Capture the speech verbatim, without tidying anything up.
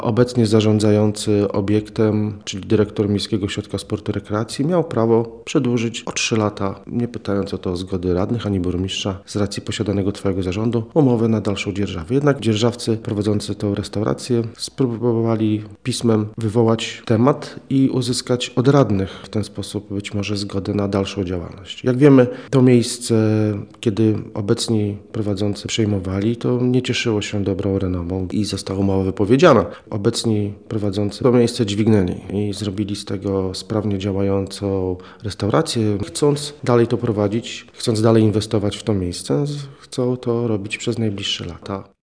Obecnie zarządzający obiektem, czyli dyrektor Miejskiego Ośrodka Sportu i Rekreacji, miał prawo przedłużyć o trzy lata, nie pytając o to o zgody radnych ani burmistrza, z racji posiadanego trwałego zarządu, umowę na dalszą dzierżawę. Jednak dzierżawcy prowadzący tę restaurację spróbowali pismem wywołać temat i uzyskać od radnych w ten sposób być może zgodę na dalszą działalność. Jak wiemy, to miejsce, kiedy obecni prowadzący przejmowali, to nie cieszyło się dobrą renomą i została umowa wypowiedziana. Obecni prowadzący to miejsce dźwignęli i zrobili z tego sprawnie działającą restaurację. Chcąc dalej to prowadzić, chcąc dalej inwestować w to miejsce, chcą to robić przez najbliższe lata.